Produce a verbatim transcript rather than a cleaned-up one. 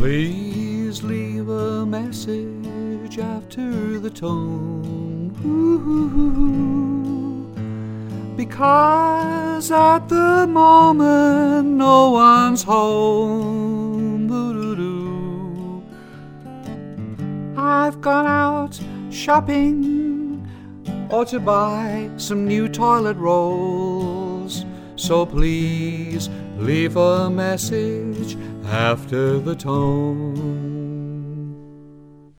Please leave a message after the tone. Ooh, because at the moment no one's home. Boo-doo-doo. I've gone out shopping or to buy some new toilet rolls. So please leave a message after the tone.